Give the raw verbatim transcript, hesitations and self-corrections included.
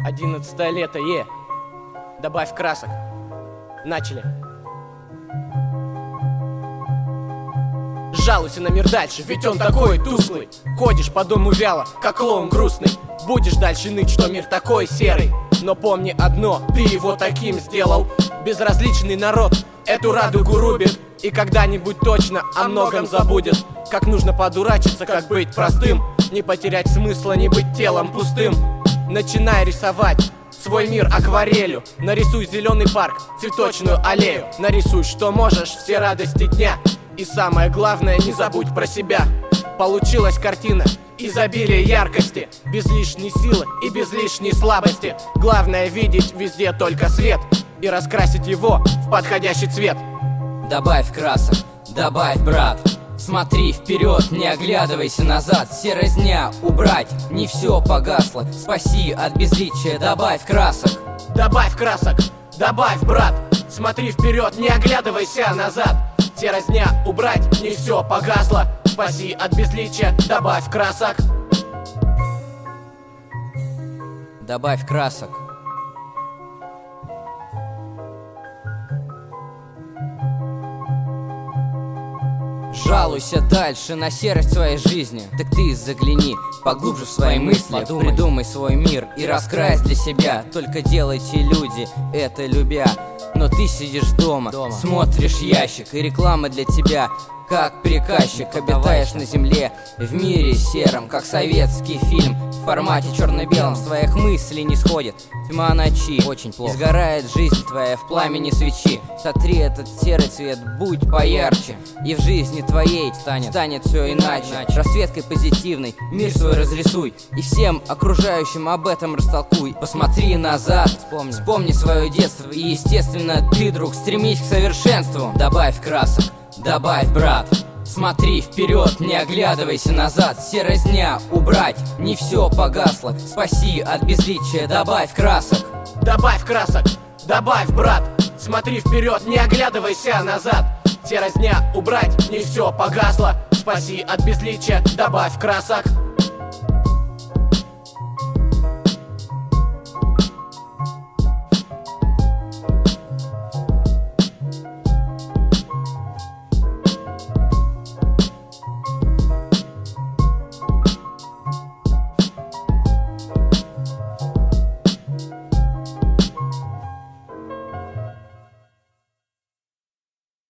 Одиннадцатое лето, е. Добавь красок. Начали. Жалуйся на мир дальше, ведь он такой тусклый. Ходишь по дому вяло, как клоун грустный. Будешь дальше ныть, что мир такой серый. Но помни одно, ты его таким сделал. Безразличный народ эту радугу рубит. И когда-нибудь точно о многом забудет. Как нужно подурачиться, как быть простым. Не потерять смысла, не быть телом пустым. Начинай рисовать свой мир акварелью. Нарисуй зеленый парк, цветочную аллею. Нарисуй, что можешь, все радости дня. И самое главное, не забудь про себя. Получилась картина изобилия яркости, без лишней силы и без лишней слабости. Главное видеть везде только свет и раскрасить его в подходящий цвет. Добавь красок, добавь, брат. Смотри вперед, не оглядывайся назад. Серость дня убрать, не все погасло. Спаси от безличия, добавь красок. Добавь красок, добавь, брат. Смотри вперед, не оглядывайся назад. Серость дня убрать, не все погасло. Спаси от безличия, добавь красок. Добавь красок. Жалуйся дальше на серость своей жизни. Так ты загляни поглубже в свои мысли. Подумай. Придумай свой мир и раскрась для себя. Только делайте люди это любя. Но ты сидишь дома, дома, смотришь ящик, и реклама для тебя как приказчик. Обитаешь на земле в мире сером, как советский фильм в формате черно-белом. С твоих мыслей не сходит тьма ночи. Очень плохо. И сгорает жизнь твоя в пламени свечи. Сотри этот серый цвет, будь поярче, и в жизни твоей станет, станет все иначе. иначе Расцветкой позитивной мир свой разрисуй, и всем окружающим об этом растолкуй. Посмотри назад, вспомни, вспомни свое детство, и естественно ты, друг, стремись к совершенству. Добавь красок, добавь, брат. Смотри вперед, не оглядывайся назад. Серость дня убрать, не все погасло. Спаси от безличия, добавь красок. Добавь красок, добавь, брат. Смотри вперед, не оглядывайся назад. Серость дня убрать, не все погасло. Спаси от безличия, добавь красок.